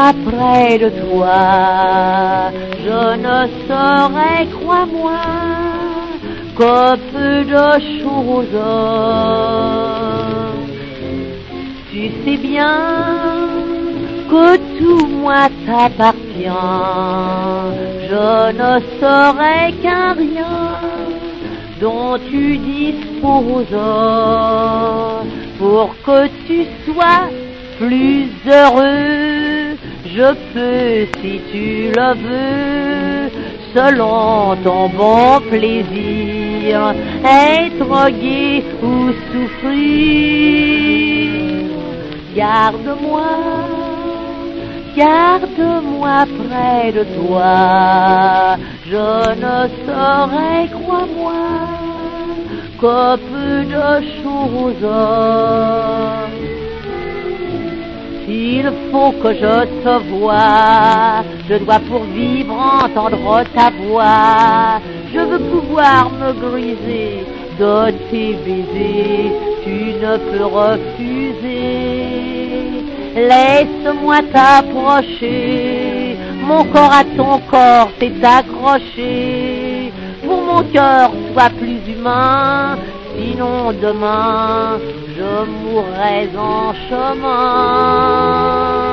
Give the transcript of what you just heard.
moi près de toi, je ne saurais, crois-moi, que peu de choses. Tu sais bien que tout moi t'appartient, je ne saurais qu'un rien dont tu disposes pour que tu sois plus heureux. Je peux, si tu le veux, selon ton bon plaisir, être gai ou souffrir. Garde-moi, garde-moi près de toi, je ne saurais, crois-moi, que peu de choses. S'il faut que je te voie, je dois pour vivre entendre ta voix. Je veux pouvoir me griser de tes baisers, tu ne peux refuser. Laisse-moi t'approcher, mon corps à ton corps s'est accroché. Pour mon cœur, sois plus humain, sinon demain je mourrais en chemin.